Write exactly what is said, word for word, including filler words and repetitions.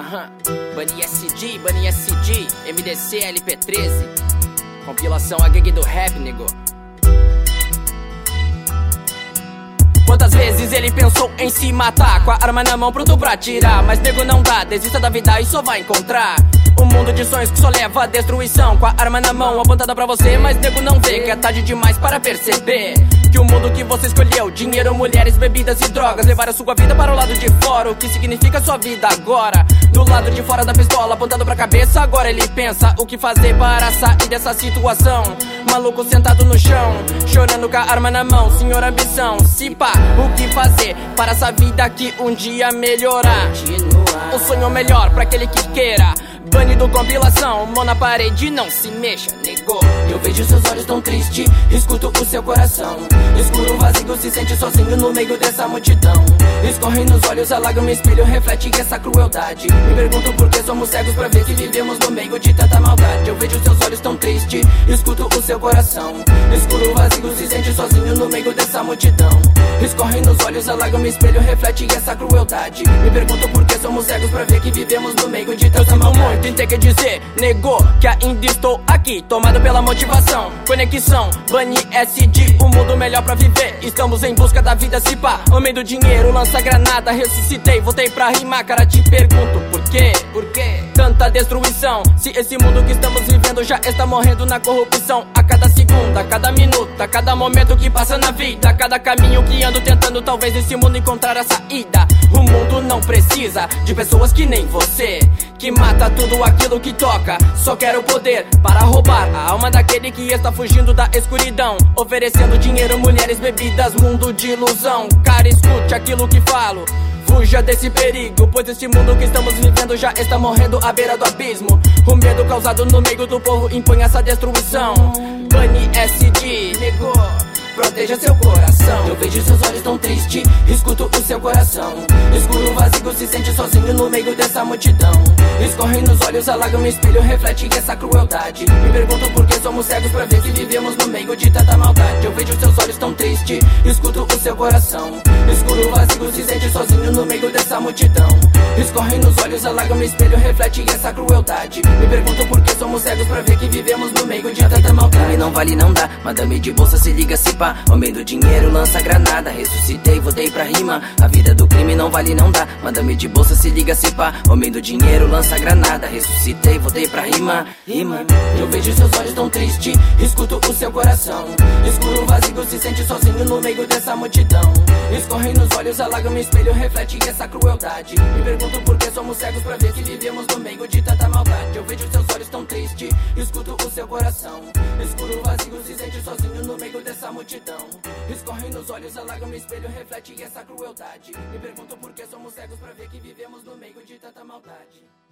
Aham, Bunny S D, Bunny S D, M D C L P treze. Compilação A Gang do Rap, nego. Quantas vezes ele pensou em se matar, com a arma na mão pronto pra atirar, mas nego não dá, desista da vida e só vai encontrar um mundo de sonhos que só leva à destruição, com a arma na mão apontada pra você, mas nego não vê que é tarde demais para perceber que o mundo que você escolheu, dinheiro, mulheres, bebidas e drogas, levaram sua vida para o lado de fora. O que significa sua vida agora? Do lado de fora da pistola, apontado pra cabeça, agora ele pensa o que fazer para sair dessa situação. Maluco sentado no chão, chorando com a arma na mão, senhor ambição. Se pá, o que fazer para essa vida que um dia melhorar? O sonho melhor pra aquele que queira. Bunny do compilação, mão na parede, não se mexa, negou. Eu vejo seus olhos tão tristes, escuto o seu coração. Escuro vazio, se sente sozinho no meio dessa multidão. Escorrem nos olhos, a lágrima espelho, reflete essa crueldade. Me pergunto por que somos cegos pra ver que vivemos no meio de tanta maldade. Eu vejo seus olhos tão tristes, escuto o seu coração. Escuro vazio, se sente sozinho no meio dessa multidão. Escorrem nos olhos, a lágrima espelho, reflete essa crueldade. Me pergunto por que somos cegos pra ver que vivemos no meio de tanta maldade. Muito tem que dizer, negou que ainda estou aqui, tomado pela motivação, conexão, Bunny S D, o mundo melhor pra viver. Estamos em busca da vida, se pá, homem do dinheiro, lança granada, ressuscitei, voltei pra rimar, cara, te pergunto por quê? Por quê? Tanta destruição, se esse mundo que estamos vivendo já está morrendo na corrupção. A cada segundo, a cada minuto, a cada momento que passa na vida, a cada caminho que ando tentando talvez nesse mundo encontrar a saída. O mundo não precisa de pessoas que nem você, que mata tudo aquilo que toca, só quer o poder para roubar a alma daquele que está fugindo da escuridão, oferecendo dinheiro, mulheres, bebidas, mundo de ilusão. Cara, escute aquilo que falo, fuja desse perigo, pois esse mundo que estamos vivendo já está morrendo à beira do abismo. O medo causado no meio do povo impõe essa destruição. Bunny S D, negou, proteja seu coração. Eu vejo seus olhos tão tristes, escuto o seu coração. Escuro vazio, se sente sozinho no meio dessa multidão. Escorrem nos olhos, a lágrima espelho, reflete essa crueldade. Me pergunto por que somos cegos pra ver que vivemos no meio de tanta maldade. Eu vejo seus olhos tão tristes, escuto o seu coração. Escuro vazio, se sente sozinho no meio dessa multidão. Escorrem nos olhos, a lágrima espelho, reflete essa crueldade. Me pergunto por que somos cegos pra ver que vivemos no meio de tanta maldade. Não vale, não dá, madame de bolsa, se liga, se pá, homem do dinheiro, lança granada, ressuscitei, voltei pra rima. A vida do crime não vale, não dá, madame de bolsa, se liga, se pá, homem do dinheiro, lança granada, ressuscitei, voltei pra rima. Rima. Eu vejo seus olhos tão tristes, escuto o seu coração. Escuro vazio, se sente sozinho no meio dessa multidão. Escorrem nos olhos, a lágrima espelho, reflete essa crueldade. Me pergunto por que somos cegos pra ver que vivemos no meio de tanta maldade. Eu vejo seus olhos tão tristes, escuto o seu coração. Escuro vazio, se sente sozinho no meio dessa multidão. Escorrem nos olhos, a lágrima espelho, reflete essa crueldade. Me pergunto por que somos cegos pra ver que vivemos no meio de tanta maldade.